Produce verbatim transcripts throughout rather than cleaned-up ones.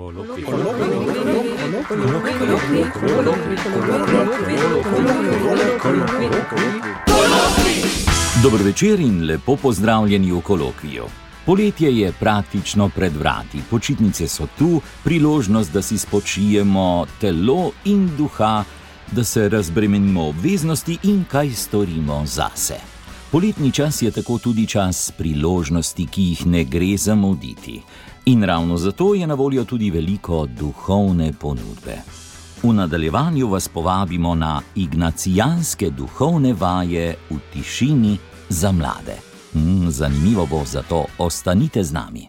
Dober večer in lepo pozdravljeni v kolokviju. Poletje je praktično pred vrati, počitnice so tu, priložnost, da si spočijemo telo in duha, da se razbremenimo obveznosti in kaj storimo zase. Poletni čas je tako tudi čas priložnosti, ki jih ne gre zamuditi. In ravno zato je na voljo tudi veliko duhovne ponudbe. V nadaljevanju vas povabimo na ignacijanske duhovne vaje v tišini za mlade. Mm, zanimivo bo, zato ostanite z nami.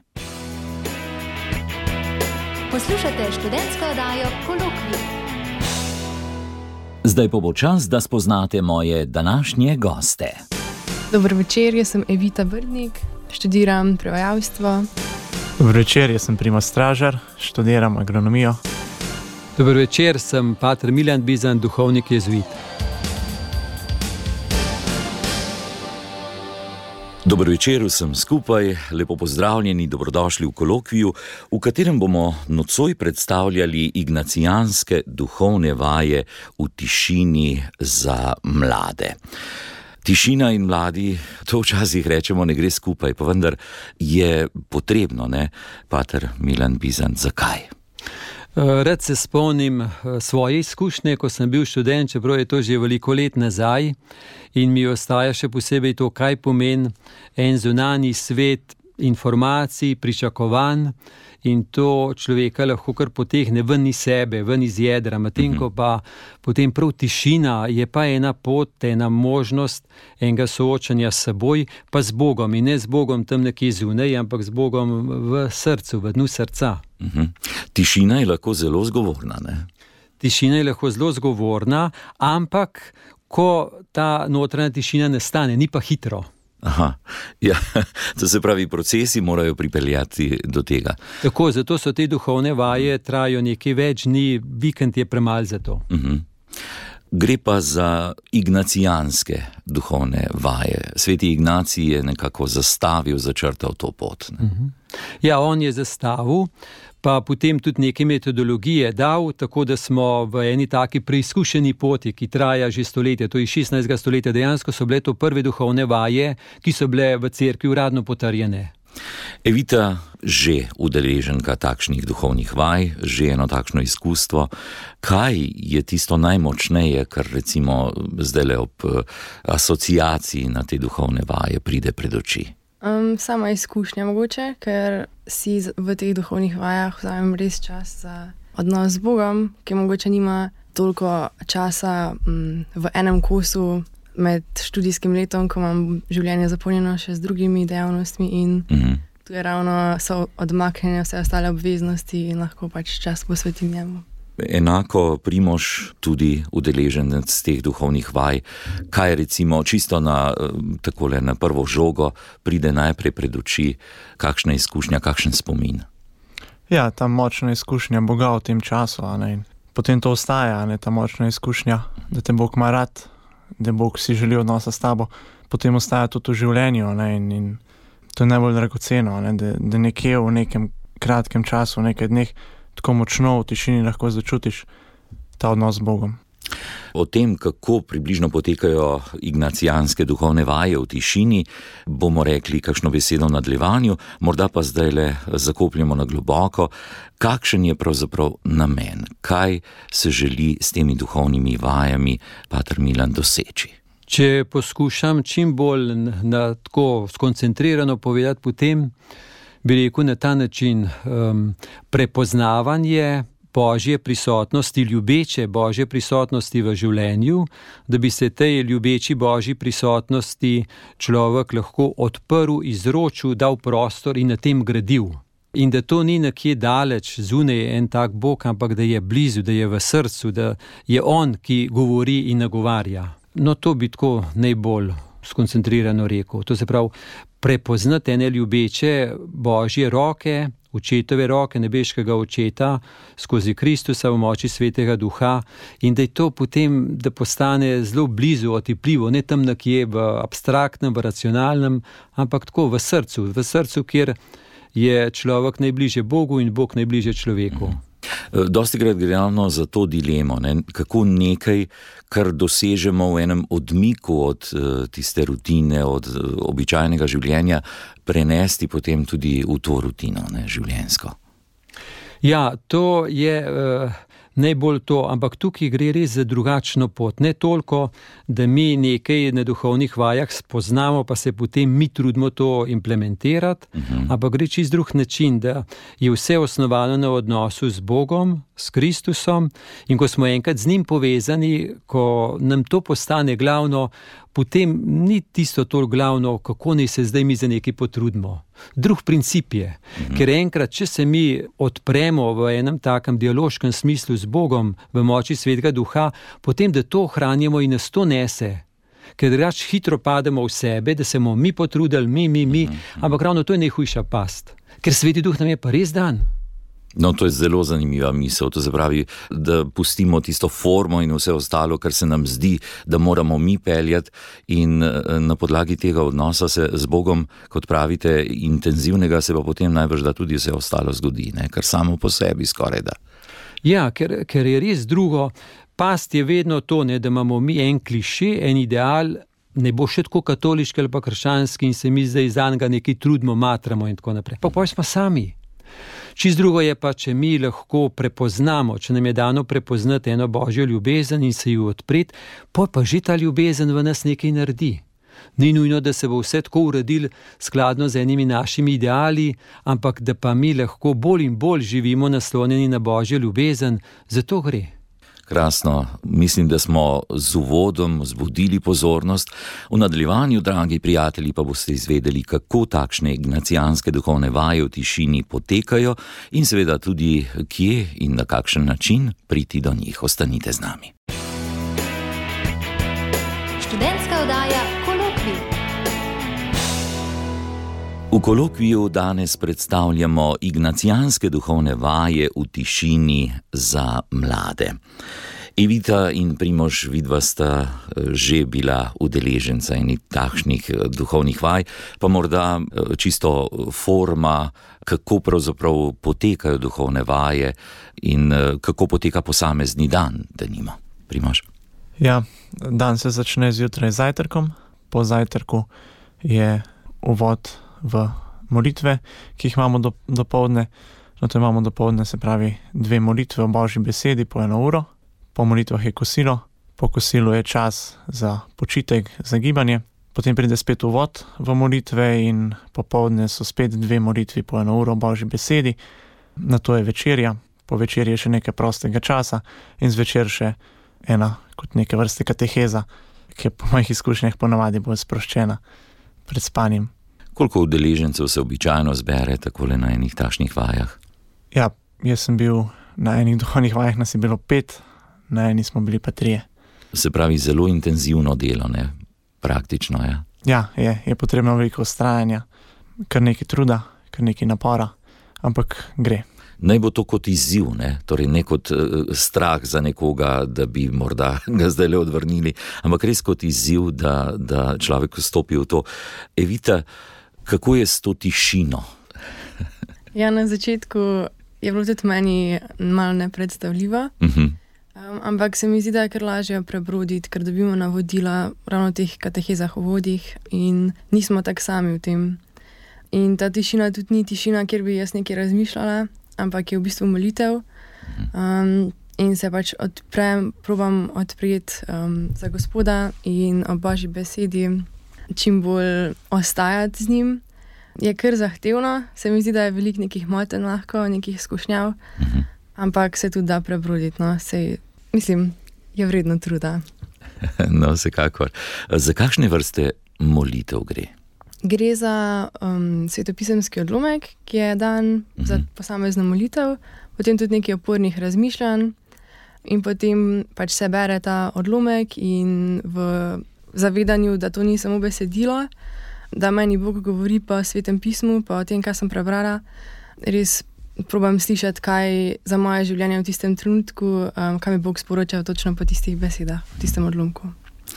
Poslušate študentsko oddajo Kolokvij. Zdaj pa bo čas, da spoznate moje današnje goste. Dober večer, jaz sem Evita Brdnik, študiram prevajalstvo. Dober večer, jaz sem Primož Stražar, študiram agronomijo. Dober večer, sem pater Miljan Bizan, duhovnik jezuit. Dober večer vsem skupaj, lepo pozdravljeni, dobrodošli v kolokviju, v katerem bomo nocoj predstavljali ignacijanske duhovne vaje v tišini za mlade. Tišina in mladi, to včasih rečemo, ne gre skupaj, pa vendar je potrebno, ne, pater Miljan Bizan, zakaj? Rad se spomnim svoje izkušnje, ko sem bil študent, čeprav je to že veliko let nazaj, in mi ostaja še posebej to, kaj pomeni en zunanji svet informacij, pričakovanj, in to človeka lahko kar potegne ven iz sebe, ven iz jedra, medtem ko pa potem prav tišina je pa ena pot, ena možnost enega soočanja s seboj, pa z Bogom, in ne z Bogom tam nekje zunaj, ampak z Bogom v srcu, v dnu srca. Uhum. Tišina je lahko zelo zgovorna, ne? Tišina je lahko zelo zgovorna, ampak ko ta notranja tišina nastane, ni pa hitro. Aha, ja, to se pravi, procesi morajo pripeljati do tega. Tako, zato so te duhovne vaje, trajajo nekaj več dni, vikend je premalo za to. Uhum. Gre pa za ignacijanske duhovne vaje. Sveti Ignacij je nekako zastavil, začrtal to pot. Ne? Uh-huh. Ja, on je zastavil, pa potem tudi neke metodologije dal, tako da smo v eni taki preizkušeni poti, ki traja že stoletje, to je šestnajstega stoletja, dejansko so bile to prve duhovne vaje, ki so bile v cerkvi uradno potrjene. Evita, že udeleženka takšnih duhovnih vaj, že eno takšno izkustvo. Kaj je tisto najmočneje, kar recimo zdajle ob asociaciji na te duhovne vaje pride pred oči? Um, sama izkušnja mogoče, ker si v teh duhovnih vajah vzamem res čas za odnos z Bogom, ki mogoče nima toliko časa um, v enem kosu med študijskim letom, ko imam življenje zapolnjeno še z drugimi dejavnostmi in mm-hmm. tu je ravno so odmaknjene vse ostale obveznosti in lahko pač čas posvetim njemu. Enako Primož, tudi udeleženec teh duhovnih vaj, kaj recimo čisto na, takole, na prvo žogo pride najprej pred oči, kakšna izkušnja, kakšen spomin? Ja, ta močna izkušnja Boga v tem času, a ne, in potem to ostaja, a ne, ta močna izkušnja, da te Bog ima rad, da Bog si želi odnosa s tabo, potem ostaja tudi v življenju, ne, in, in to je najbolj dragoceno, ne, da, da nekje v nekem kratkem času, v nekaj dneh, tako močno v tišini lahko začutiš ta odnos z Bogom. O tem, kako približno potekajo ignacijanske duhovne vaje v tišini, bomo rekli kakšno besedo v nadaljevanju, morda pa zdaj le zakopljamo na globoko. Kakšen je pravzaprav namen? Kaj se želi s temi duhovnimi vajami, pater Miljan, doseči? Če poskušam čim bolj na tako skoncentrirano povedati, potem bi rekel na ta način um, prepoznavanje Božje prisotnosti, ljubeče Božje prisotnosti v življenju, da bi se tej ljubeči Božji prisotnosti človek lahko odprl, izročil, dal prostor in na tem gradil. In da to ni nekje daleč, zunaj en tak Bog, ampak da je blizu, da je v srcu, da je On, ki govori in nagovarja. No, to bi tako najbolj skoncentrirano rekel. To se pravi, prepoznati ene ljubeče Božje roke, očetove roke, nebeškega očeta, skozi Kristusa v moči Svetega Duha, in da je to potem, da postane zelo blizu, otipljivo, ne tam nekje v abstraktnem, v racionalnem, ampak tako v srcu, v srcu, kjer je človek najbližje Bogu in Bog najbližje človeku. Dostikrat gre ravno za to dilemo, ne? Kako nekaj, kar dosežemo v enem odmiku od uh, tiste rutine, od uh, običajnega življenja, prenesti potem tudi v to rutino, ne, življenjsko. Ja, to je uh, najbolj to, ampak tukaj gre res za drugačno pot. Ne toliko, da mi nekaj na duhovnih vajah spoznamo, pa se potem mi trudimo to implementirati, uh-huh. ampak gre čist drug način, da je vse osnovano na odnosu z Bogom, s Kristusom, in ko smo enkrat z njim povezani, ko nam to postane glavno, potem ni tisto to glavno, kako naj se zdaj mi za nekaj potrudimo. Drug princip je, mhm. ker enkrat, če se mi odpremo v enem takem dialoškem smislu z Bogom, v moči Svetega Duha, potem, da to ohranjamo in nas to nese. Ker drugače hitro pademo v sebe, da se bomo mi potrudili, mi, mi, mi, mhm. ampak ravno to je najhujša past. Ker Sveti Duh nam je pa res dan. No, to je zelo zanimiva misel, to se pravi, da pustimo tisto formo in vse ostalo, kar se nam zdi, da moramo mi peljati, in na podlagi tega odnosa se z Bogom, kot pravite, intenzivnega, se pa potem najbrž da tudi vse ostalo zgodi, ne? Kar samo po sebi skoraj da. Ja, ker, ker je res drugo. Past je vedno to, ne, da imamo mi en kliše, en ideal, ne bo še tako katoliški ali pa krščanski in se mi zdaj za njega nekaj trudimo, matramo in tako naprej. Pa pojš pa sami. Čist drugo je pa, če mi lahko prepoznamo, če nam je dano prepoznati eno božjo ljubezen in se ju odpreti, pa pa že ta ljubezen v nas nekaj naredi. Ni nujno, da se bo vse tako uredil skladno z enimi našimi ideali, ampak da pa mi lahko bolj in bolj živimo naslonjeni na božjo ljubezen, zato gre. Krasno, mislim, da smo z uvodom vzbudili pozornost. V nadaljevanju, dragi prijatelji, pa boste izvedeli, kako takšne ignacijanske duhovne vaje v tišini potekajo in seveda tudi, kje in na kakšen način priti do njih. Ostanite z nami. Študentska oddaja Kolokvij. V kolokviju danes predstavljamo ignacijanske duhovne vaje v tišini za mlade. Evita in Primož, vidva sta že bila udeleženca enih takšnih duhovnih vaj, pa morda čisto forma, kako pravzaprav potekajo duhovne vaje in kako poteka posamezni dan, denimo. Primož? Ja, dan se začne zjutraj z zajtrkom, po zajtrku je uvod v molitve, ki jih imamo do, dopoldne. No, to imamo dopoldne, se pravi, dve molitve o Božji besedi po eno uro. Po molitvah je kosilo, po kosilu je čas za počitek, za gibanje. Potem pride spet uvod v molitve in popoldne so spet dve molitvi po eno uro o Božji besedi. Nato je večerja, po večerji je še nekaj prostega časa in zvečer še ena kot neke vrste kateheza, ki je po mojih izkušnjah ponavadi bolj sproščena pred spanjem. Koliko udeležencev se običajno zbere takole na enih takšnih vajah? Ja, jaz sem bil na enih duhovnih vajah, nas je bilo pet, na eni smo bili pa trije. Se pravi, zelo intenzivno delo, ne? Praktično, ja? Ja, je, je potrebno veliko vztrajanja, kar nekaj truda, kar nekaj napora, ampak gre. Naj bo to kot izziv, ne? Torej ne kot uh, strah za nekoga, da bi morda ga zdaj le odvrnili, ampak res kot izziv, da, da človek vstopi v to. Evita, kako je s to tišino? Ja, na začetku je bilo tudi meni malo nepredstavljivo, uh-huh. um, ampak se mi zdi, da je kar lažje prebroditi, ker dobimo navodila ravno v teh katehezah o vodih in nismo tak sami v tem. In ta tišina tudi ni tišina, kjer bi jaz nekaj razmišljala, ampak je v bistvu molitev um, in se pač odprem, probam odpreti um, za Gospoda in o Božji besedi čim bolj ostajati z njim. Je kar zahtevno, se mi zdi, da je veliko nekih motenj lahko, nekih skušnjav, uh-huh. ampak se tudi da prebroditi, no, sej, mislim, je vredno truda. No, vsekakor. Za kakšne vrste molitev gre? Gre za um, svetopisemski odlomek, ki je dan uh-huh. za posamezno molitev, potem tudi nekaj opornih razmišljanj in potem pač se bere ta odlomek in v zavedanju, da to ni samo besedilo, da meni Bog govori po Svetem pismu, pa o tem, kaj sem prebrala, res probam slišati, kaj za moje življenje v tistem trenutku, um, kaj mi Bog sporoča točno po tistih besedah, v tistem odlomku.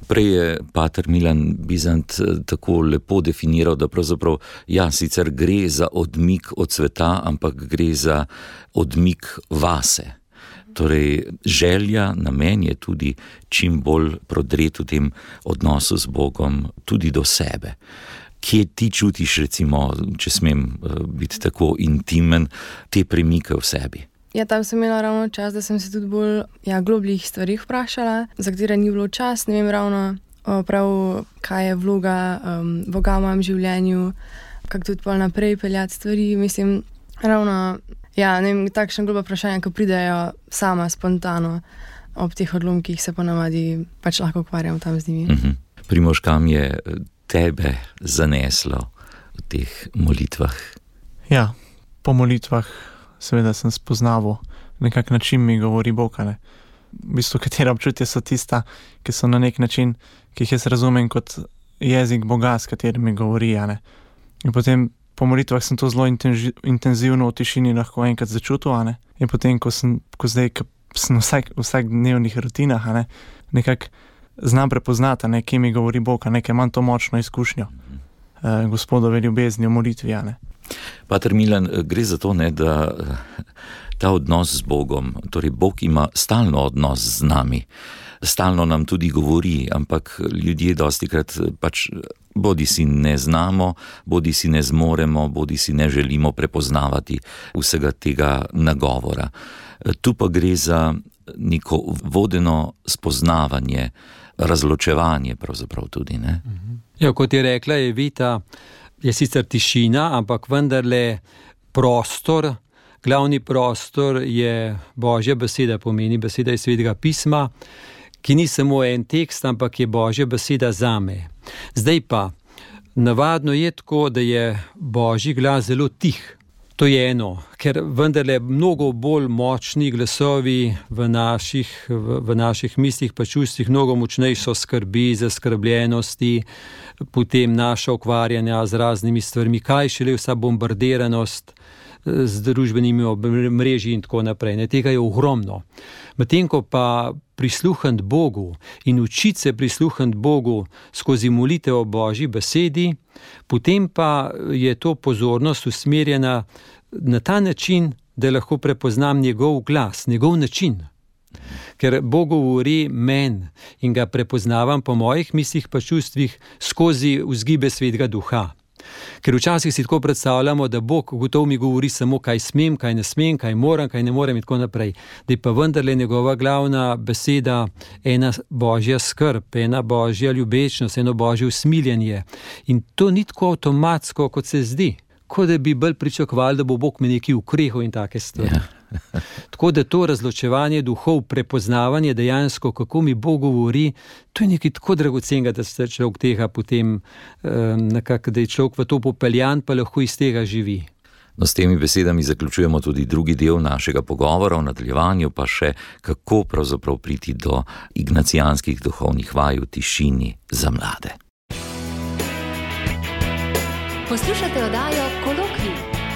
Prej je pater Milan Bizant tako lepo definiral, da pravzaprav, ja, sicer gre za odmik od sveta, ampak gre za odmik vase. Torej, želja, namen je tudi čim bolj prodret v tem odnosu z Bogom, tudi do sebe. Kje ti čutiš, recimo, če smem biti tako intimen, te premike v sebi? Ja, tam sem imela ravno čas, da sem se tudi bolj ja, globljih stvarih vprašala, za katere ni bilo čas, ne vem ravno prav, kaj je vloga um, Boga v mojem življenju, kako tudi pol naprej peljati stvari. Mislim, ravno, ja, ne vem, takšne globa vprašanja, ko pridejo sama, spontano, ob teh odlomkih se ponavadi pač lahko ukvarjam tam z njimi. Uh-huh. Primož, kam je tebe zaneslo v teh molitvah? Ja, po molitvah seveda sem spoznaval nekak način mi govori Bog, ne. V bistvu, katera občutja so tista, ki so na nek način, ki jih jaz razumem kot jezik Boga, s katerim mi govori, ne. In potem po molitvah sem to zelo intenzi- intenzivno v tišini lahko enkrat začutil, ne. In potem, ko sem, ko zdaj, ko sem vsak, vsak dnevnih rutinah, ne, nekak znam prepoznati, ne, kje mi govori Bog, ne, ker imam to močno izkušnjo eh, Gospodove ljubezni v molitvi, ne. Pater Milan, gre za to, ne, da ta odnos z Bogom, torej Bog ima stalno odnos z nami, stalno nam tudi govori, ampak ljudje dostikrat pač bodi si ne znamo, bodi si ne zmoremo, bodi si ne želimo prepoznavati vsega tega nagovora. Tu pa gre za neko vodeno spoznavanje, razločevanje pravzaprav tudi, ne? Ja, kot je rekla Evita, je sicer tišina, ampak vendarle prostor, glavni prostor je Božja beseda, pomeni beseda iz Svetega pisma, ki ni samo en tekst, ampak je Božja beseda zame. Zdaj pa, navadno je tako, da je Božji glas zelo tih. To je eno, ker vendarle mnogo bolj močni glasovi v naših, v, v naših mislih pa čustvih, mnogo močnejši so skrbi, zaskrbljenosti, potem naša ukvarjanja z raznimi stvarmi, kaj šele vsa bombardiranost z družbenimi mreži in tako naprej. Ne, tega je ogromno. Medtem ko pa prisluhniti Bogu in učiti se prisluhniti Bogu skozi molitev o Božji besedi, potem pa je to pozornost usmerjena na ta način, da lahko prepoznam njegov glas, njegov način. Ker Bog govori men in ga prepoznavam po mojih mislih pa čustvih skozi vzgibe Svetega Duha. Ker včasih si tako predstavljamo, da Bog gotovo mi govori samo, kaj smem, kaj ne smem, kaj moram, kaj ne morem in tako naprej. Da je pa vendarle njegova glavna beseda ena Božja skrb, ena Božja ljubečnost, eno Božje usmiljenje. In to ni tako avtomatsko, kot se zdi. Kot da bi bolj pričakovali, da bo Bog mi nekaj ukrehal in take stvari. Ja. Tako da to razločevanje duhov, prepoznavanje dejansko, kako mi Bog govori, to je nekaj tako dragocenega, da se človek tega potem eh, nekako, da je človek v to popeljan, pa lahko iz tega živi. No, s temi besedami zaključujemo tudi drugi del našega pogovora, v nadaljevanju pa še, kako pravzaprav priti do ignacijanskih duhovnih vaj v tišini za mlade. Poslušate oddajo Kolokvij.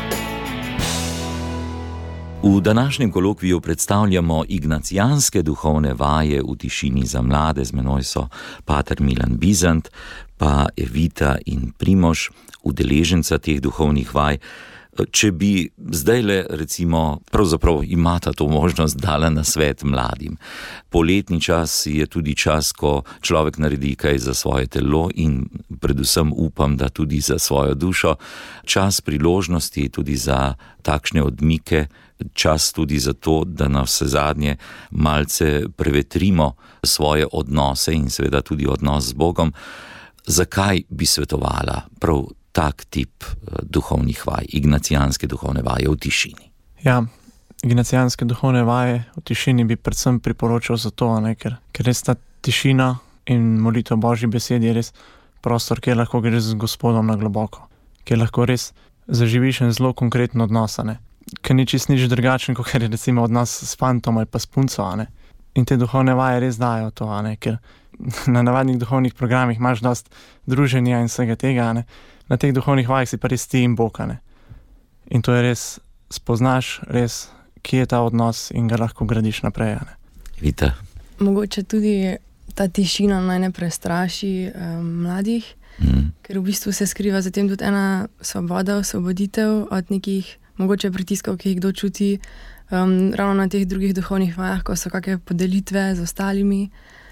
V današnjem kolokviju predstavljamo ignacijanske duhovne vaje v tišini za mlade. Z menoj so pater Milan Bizant, pa Evita in Primož, udeleženca teh duhovnih vaj. Če bi zdajle, recimo, pravzaprav imata to možnost, dala na svet mladim. Poletni čas je tudi čas, ko človek naredi kaj za svoje telo in predvsem upam, da tudi za svojo dušo. Čas priložnosti tudi za takšne odmike, čas tudi za to, da na vse zadnje malce prevetrimo svoje odnose in seveda tudi odnos z Bogom. Zakaj bi svetovala prav tak tip duhovnih vaj, ignacijanske duhovne vaje v tišini? Ja, ignacijanske duhovne vaje v tišini bi predvsem priporočal zato, ne, ker, ker res ta tišina in molitev Božji besedi je res prostor, kjer lahko greš z Gospodom na globoko, kjer lahko res zaživiš en zelo konkreten odnos, ne, ker ni čist nič drugačen, kot je recimo odnos s fantom ali pa s punco, ne. In te duhovne vaje res dajo to, ne, ker na navadnih duhovnih programih imaš dost druženja in vsega tega, ne. Na teh duhovnih vajah si pa res ti in Bog, ne. In to je res, spoznaš res, kje je ta odnos in ga lahko gradiš naprej, ne. Vita? Mogoče tudi ta tišina naj ne prestraši um, mladih, mm. ker v bistvu se skriva za tem tudi ena svoboda, osvoboditev od nekih mogoče pritiskov, ki jih kdo čuti um, ravno na teh drugih duhovnih vajah, ko so kakšne podelitve z ostalimi.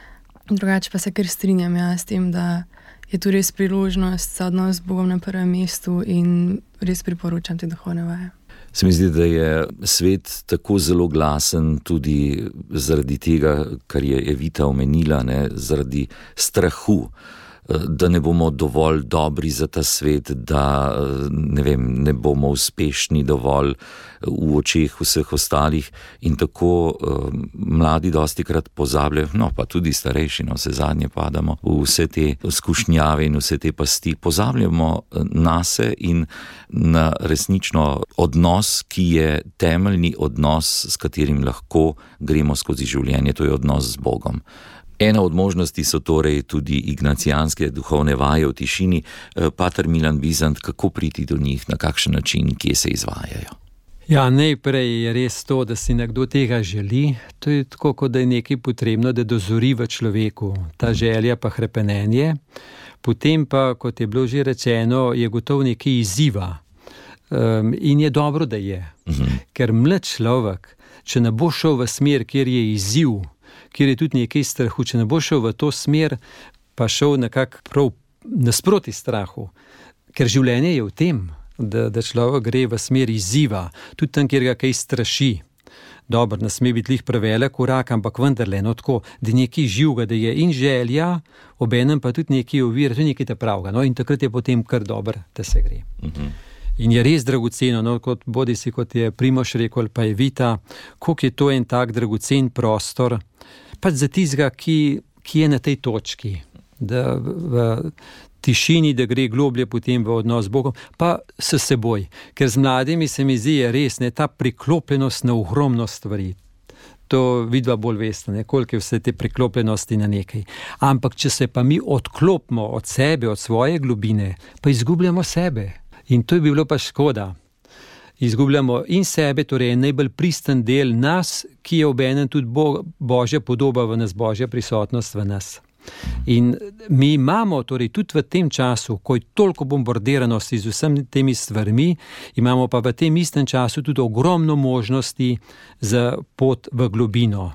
Drugače pa se kar strinjam ja, s tem, da je tu res priložnost za odnos z Bogom na prvem mestu in res priporočam te duhovne vaje. Se mi zdi, da je svet tako zelo glasen tudi zaradi tega, kar je Evita omenila, ne, zaradi strahu, da ne bomo dovolj dobri za ta svet, da ne vem, ne bomo uspešni dovolj v očeh vseh ostalih in tako um, mladi dostikrat pozabljajo, no pa tudi starejši, no vse zadnje padamo v vse te skušnjave in vse te pasti, pozabljamo nase in na resnično odnos, ki je temeljni odnos, s katerim lahko gremo skozi življenje, to je odnos z Bogom. Ena od možnosti so torej tudi ignacijanske duhovne vaje v tišini. Pater Milan Bizant, kako priti do njih, na kakšen način, kje se izvajajo? Ja, najprej je res to, da si nekdo tega želi. To je tako, kot da je nekaj potrebno, da dozori v človeku. Ta želja pa hrepenenje. Potem pa, kot je bilo že rečeno, je gotovo nekaj izziva. Um, in je dobro, da je. Uh-huh. Ker mlad človek, če ne bo šel v smer, kjer je izziv, kjer je tudi nekaj strahu, če ne bo šel v to smer, pa šel nekako prav nasproti strahu. Ker življenje je v tem, da, da človek gre v smer izziva, tudi tam, kjer ga kaj straši. Dobro, ne sme biti lih prevelik korak, ampak vendarle, no tako, da nekaj živega, da je in želja, obenem pa tudi nekaj ovira, tudi nekaj te pravga, no in takrat je potem kar dobro, da se gre. Uh-huh. In je res dragoceno, no, kot bodi si, kot je Primož rekel, pa Evita, koliko je to en tak dragocen prostor, pač za tistega, ki, ki je na tej točki, da v tišini, da gre globlje potem v odnos z Bogom, pa s seboj. Ker z mladimi se mi zdi je res, ne, ta priklopljenost na ogromno stvari. To vidva bolj veste, ne, koliko je vse te priklopljenosti na nekaj. Ampak če se pa mi odklopimo od sebe, od svoje globine, pa izgubljamo sebe. In to je bilo pa škoda. Izgubljamo in sebe, torej najbolj pristen del nas, ki je obenem tudi Bo- Božja podoba v nas, Božja prisotnost v nas. In mi imamo torej tudi v tem času, ko je toliko bombardiranosti z vsemi temi stvarmi, imamo pa v tem istem času tudi ogromno možnosti za pot v globino.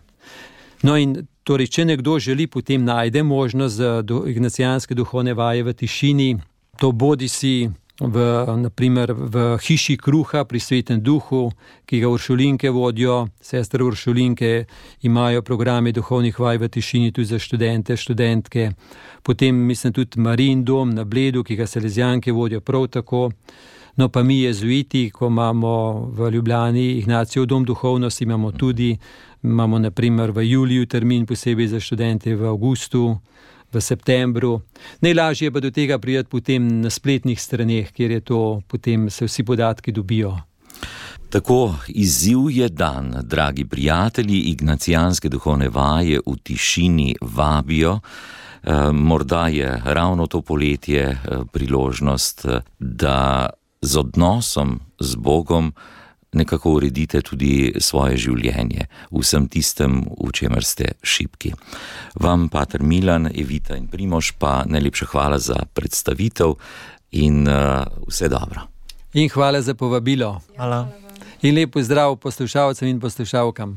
No in torej, če nekdo želi, potem najde možnost za do, ignacijanske duhovne vaje v tišini, to bodi si v, naprimer, v hiši kruha pri Svetem duhu, ki ga uršulinke vodijo, sestre uršulinke imajo programe duhovnih vaj v tišini tudi za študente, študentke. Potem mislim tudi Marijin dom na Bledu, ki ga salezijanke vodijo prav tako. No pa mi jezuiti, ko imamo v Ljubljani Ignacijev dom duhovnosti, imamo tudi, imamo naprimer v juliju termin posebej za študente, v avgustu, v septembru. Najlažje je pa do tega priti potem na spletnih straneh, kjer je to, potem se vsi podatki dobijo. Tako, izziv je dan, dragi prijatelji, ignacijanske duhovne vaje v tišini vabijo. E, morda je ravno to poletje e, priložnost, da z odnosom z Bogom nekako uredite tudi svoje življenje, vsem tistem, v čemer ste šibki. Vam, Pater Milan, Evita in Primož, pa najlepša hvala za predstavitev in uh, vse dobro. In hvala za povabilo. Hvala. In lep pozdrav poslušalcem in poslušalkam.